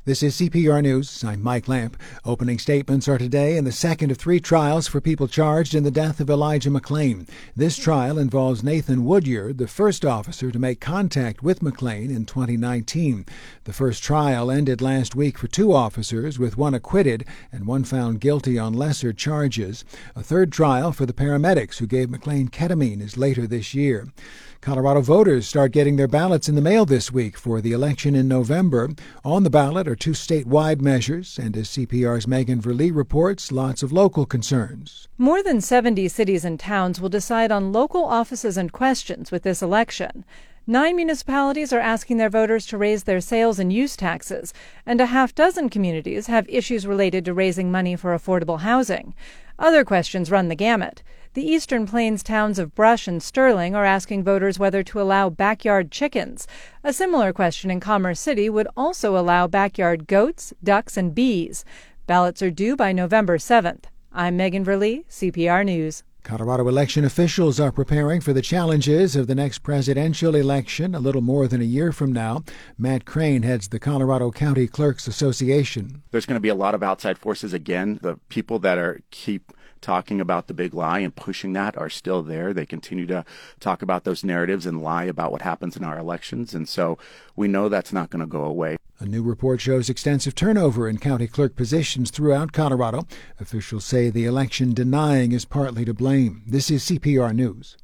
This is CPR News. I'm Mike Lamp. Opening statements are today in the second of three trials for people charged in the death of Elijah McClain. This trial involves Nathan Woodyard, the first officer to make contact with McClain in 2019. The first trial ended last week for two officers, with one acquitted and one found guilty on lesser charges. A third trial for the paramedics who gave McClain ketamine is later this year. Colorado voters start getting their ballots in the mail this week for the election in November. On the ballot are two statewide measures, and as CPR's Megan Verlee reports, lots of local concerns. More than 70 cities and towns will decide on local offices and questions with this election. 9 municipalities are asking their voters to raise their sales and use taxes, and a half-dozen communities have issues related to raising money for affordable housing. Other questions run the gamut. The Eastern Plains towns of Brush and Sterling are asking voters whether to allow backyard chickens. A similar question in Commerce City would also allow backyard goats, ducks, and bees. Ballots are due by November 7th. I'm Megan Verlee, CPR News. Colorado election officials are preparing for the challenges of the next presidential election a little more than a year from now. Matt Crane heads the Colorado County Clerks Association. There's going to be a lot of outside forces again. The people that keep talking about the big lie and pushing that are still there. They continue to talk about those narratives and lie about what happens in our elections. And so we know that's not going to go away. A new report shows extensive turnover in county clerk positions throughout Colorado. Officials say the election denying is partly to blame. This is CPR News.